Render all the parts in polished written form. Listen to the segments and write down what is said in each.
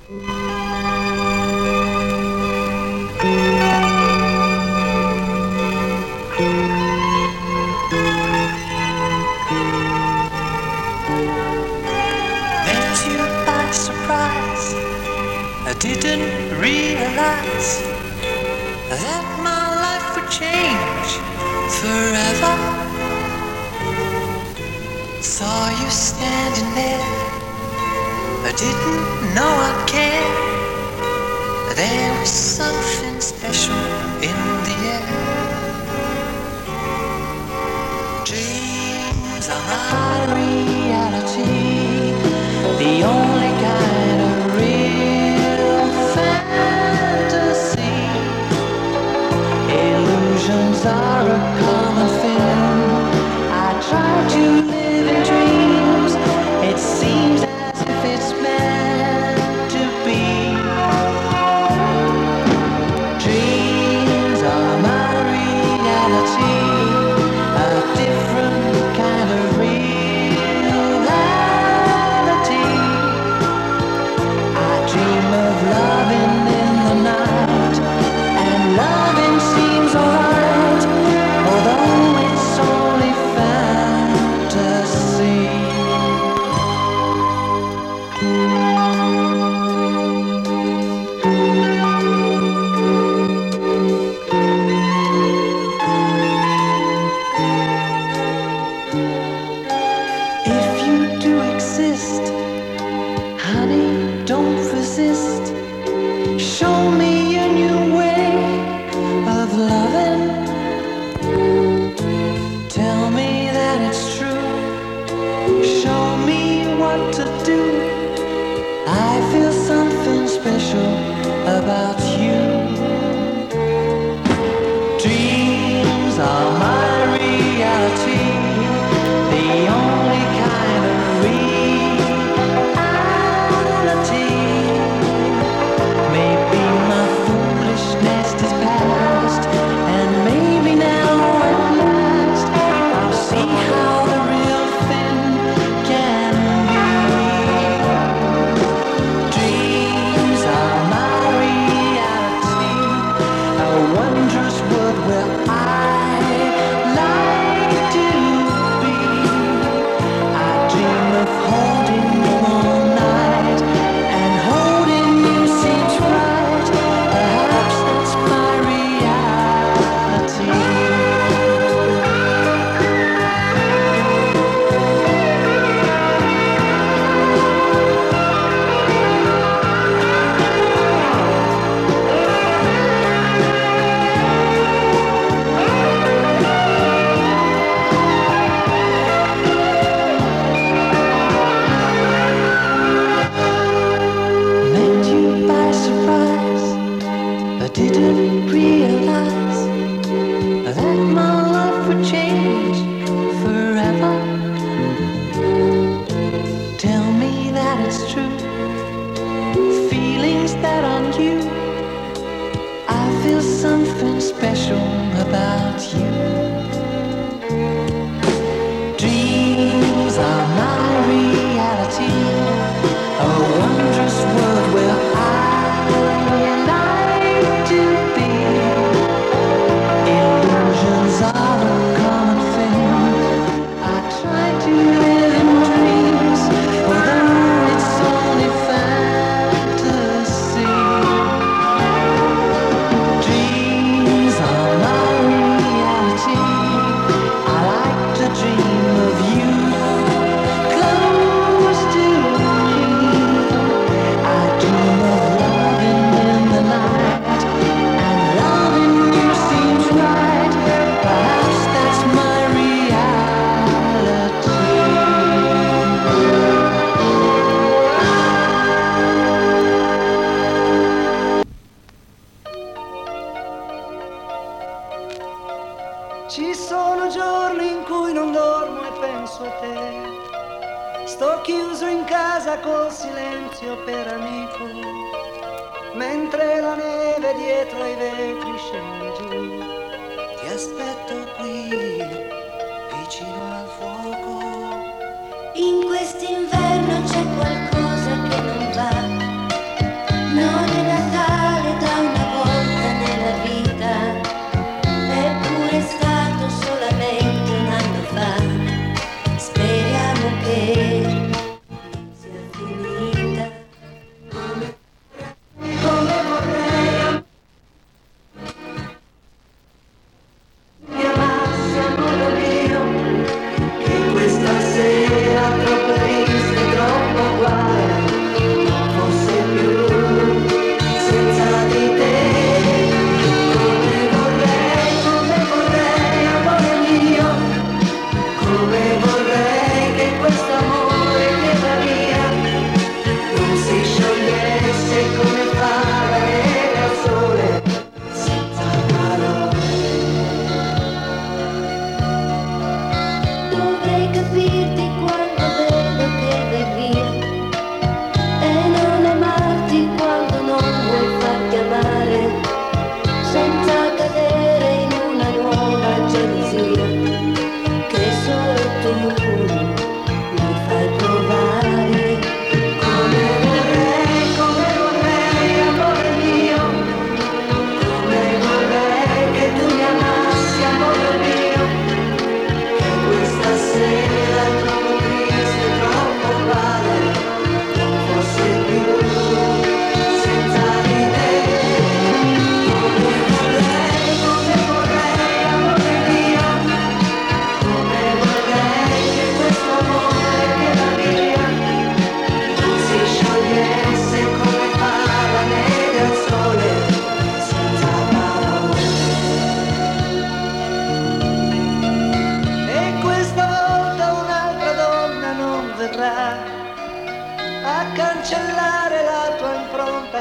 I didn't realize that my life would change forever. Saw you standing there, I didn't know I'd care. There was something special in the air. Dreams are my reality, the only kind of real fantasy. Illusions are a common thing. I try to live in dreams. It seems as if it's meant to be. Dreams are my reality, a different kind of reality. I dream of loving in the night, and loving seems alright, although it's only fantasy. If you do exist, honey, don't resist. Show me a new way of loving. Tell me that it's true. Show me what to do. I feel something special about you. Dreams are my reality, the only kind of reality. Maybe my foolishness is past, and maybe now at last I'll see how the real thing can be. Dreams are my reality, a wondrous world where I like to be. I dream of holding you all night, and holding you seems right. Perhaps that's my reality. Met you by surprise, I didn't realize that my love would change forever. Tell me that it's true, feelings that aren't you. I feel something special about you. Dreams are my reality, a wondrous world where I like to be. Illusions are a common thing. I try to live in dreams, although it's only fantasy. Dreams are my reality. I like to dream of you close to me. I dream of loving in the night, and loving you seems right. Perhaps that's my reality. Ci sono giorni in cui non dormo e penso a te. Sto chiuso in casa col silenzio per amico, mentre la neve dietro ai vetri scende giù. Ti aspetto qui, vicino al fuoco. In quest'inverno c'è qualcosa che non va.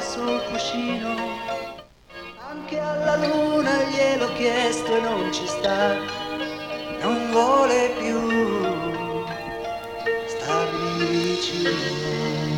sul cuscino. Anche alla luna gliel'ho chiesto e non ci sta, non vuole più starmi vicino.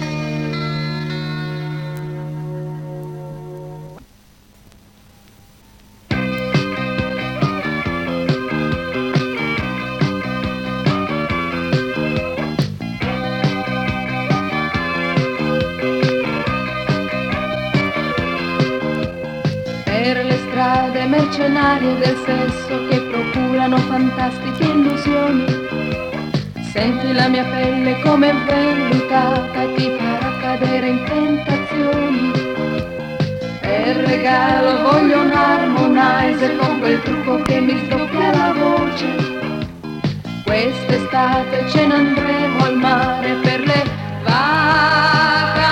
Strade mercenarie del sesso che procurano fantastiche illusioni. Senti la mia pelle come vellutata, ti farà cadere in tentazioni. Per regalo voglio un harmonizer con quel trucco che mi sdoppia la voce. Quest'estate ce ne andremo al mare per le vacanze.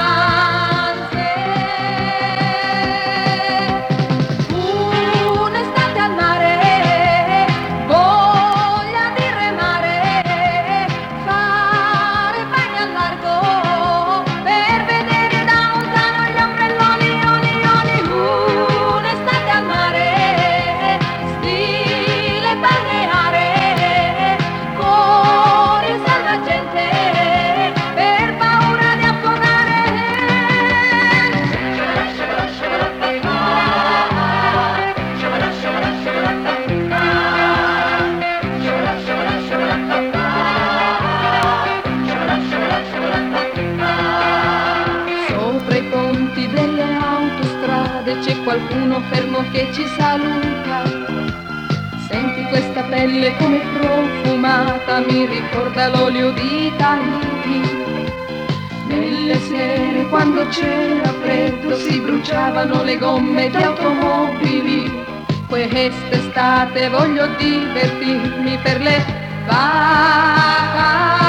C'è qualcuno fermo che ci saluta. Senti questa pelle come profumata, mi ricorda l'olio di Tahiti. Nelle sere quando c'era freddo si bruciavano le gomme di automobili. Quest'estate voglio divertirmi per le vacanze.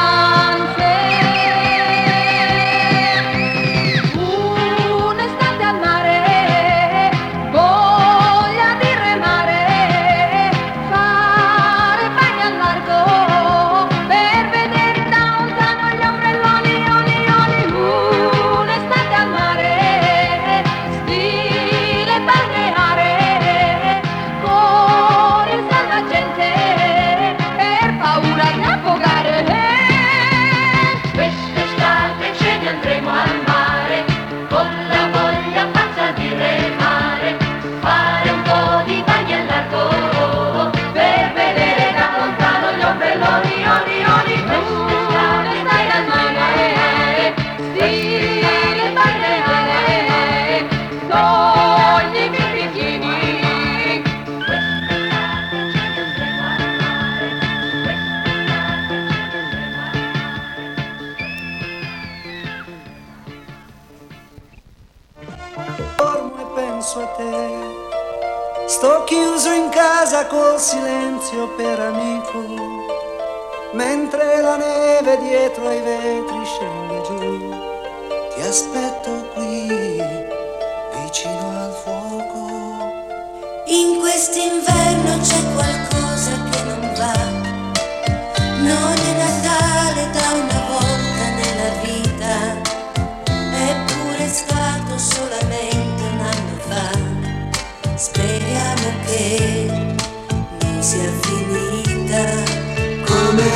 Sto chiuso in casa col silenzio per amico, mentre la neve dietro ai vetri scende giù. Ti aspetto qui, vicino al fuoco. In quest'inverno c'è qualcosa che non va. Non è Natale da una volta nella vita, eppure è stato solamente un anno fa. Speriamo che non sia finita. Come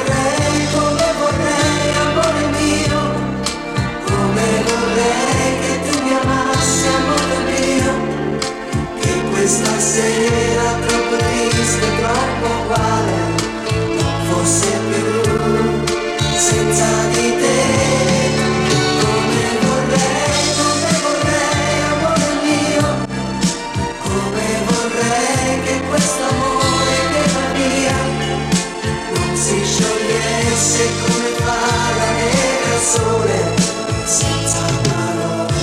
vorrei, amore mio, come vorrei che tu mi amassi, amore mio, che questa sera troppo triste, troppo uguale, non fosse più senza di te. Se come fa la neve al sole senza parole.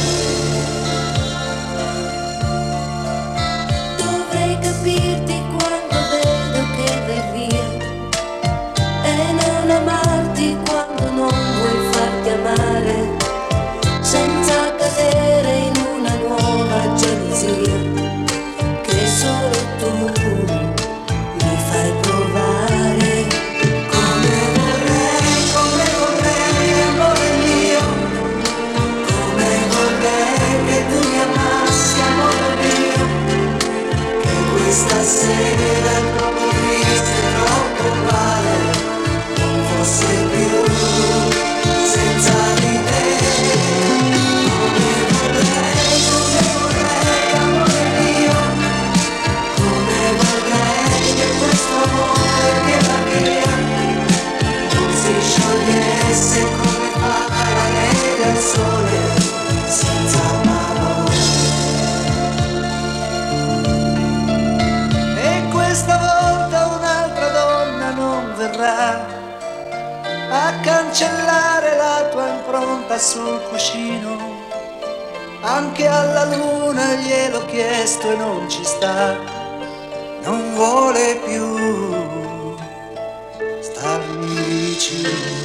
Dovrei capirti quando vedo che vai via e non amarti quando non vuoi farti amare, senza cadere in una nuova gelosia che solo tu mi fai provare. Come vorrei, amore mio, come vorrei pronta sul cuscino. Anche alla luna gliel'ho chiesto e non ci sta, non vuole più starmi vicino.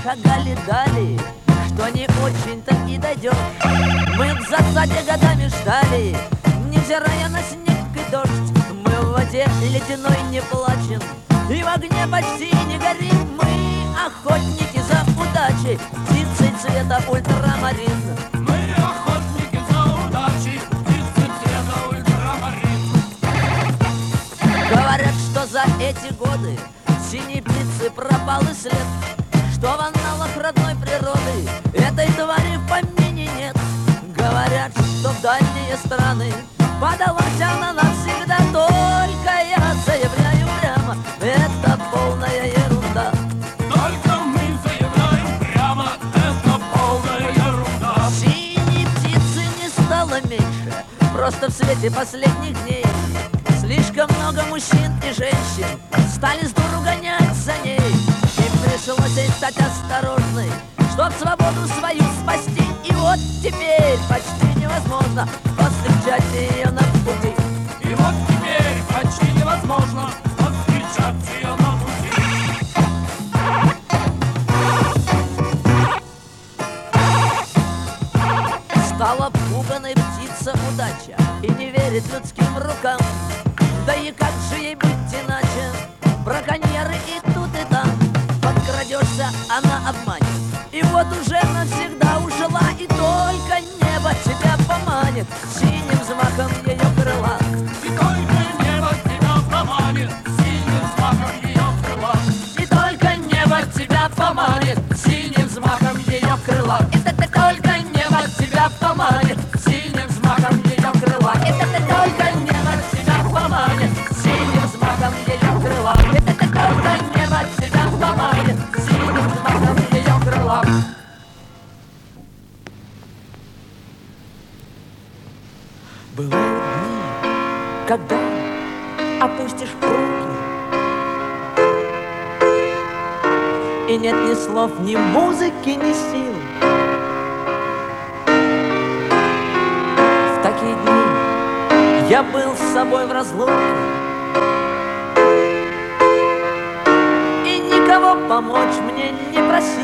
шагали далее, что не очень-то и дойдет. Мы в засаде годами ждали, невзирая на снег и дождь. Мы в воде ледяной не плачем и в огне почти не горим. Мы охотники за удачей, птицы цвета ультрамарин. Мы охотники за удачей, птицы цвета ультрамарин. Говорят, что за эти годы синей птицы пропал и след, что в аналах родной природы этой твари в помине нет. Говорят, что в дальние страны подалась она навсегда. Только я заявляю прямо, это полная ерунда. Только мы заявляем прямо, это полная ерунда. Синей птицы не стало меньше, просто в свете последних дней слишком много мужчин и женщин стали с дуру гонять за ней. Им пришлось ей стать осторожной, чтоб свободу свою спасти. И вот теперь почти невозможно повстречать ее на пути. И вот теперь почти невозможно повстречать ее на пути. Стала пуганой птица удача и не верит людским рукам. Да и как же ей быть иначе? Браконьеры и тут, и там. Подкрадешься, она обманет, и вот уже навсегда ушла. И только небо тебя поманит синим взмахом ее крыла. И только небо тебя поманит синим взмахом ее крыла. И только небо тебя поманит синим взмахом ее крыла. Это только небо тебя поманит синим взмахом ее крыла. Это только небо тебя поманит синим взмахом ее крыла. Это только небо тебя поманит синим взмахом ее крыла. Бывают дни, когда опустишь руки, и нет ни слов, ни музыки, ни сил. В такие дни я был с собой в разлуке и никого помочь мне не просил.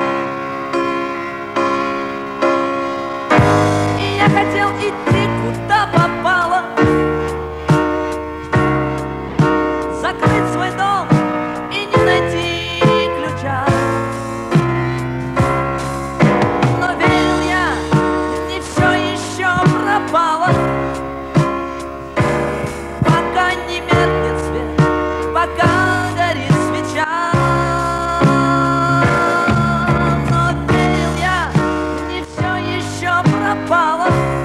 И я хотел идти куда попало, закрыть свой дом и не найти ключа. Но верил я, не все еще пропало, пока не меркнет свет, пока горит свеча. Но верил я, не все еще пропало,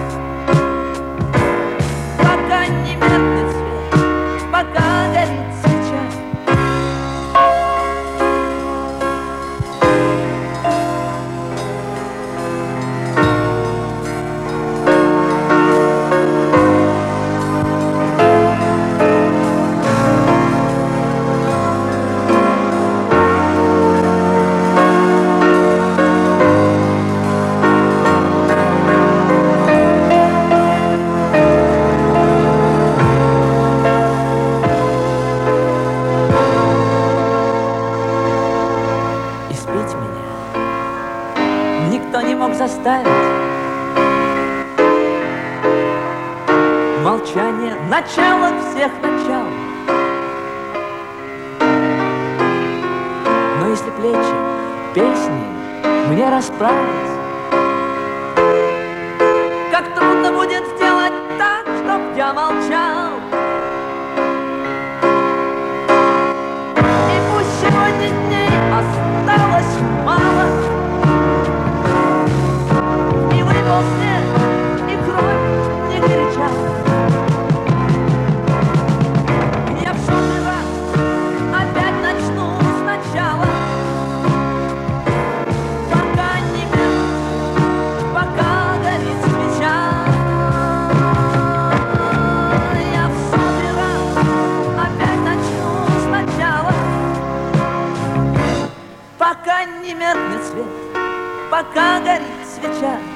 пока не меркнет свет, пока горит свеча. Испить меня никто не мог заставить. Молчание — начало всех начал. Но если плечи песни мне расправить, как трудно будет сделать так, чтоб я молчал. И пусть сегодня дней осталось мало, и выпал снег, и кровь не кричала. Я в сотый раз опять начну сначала, пока не меркнет, пока горит свеча. Я в сотый раз опять начну сначала, пока не меркнет свет, пока горит свеча.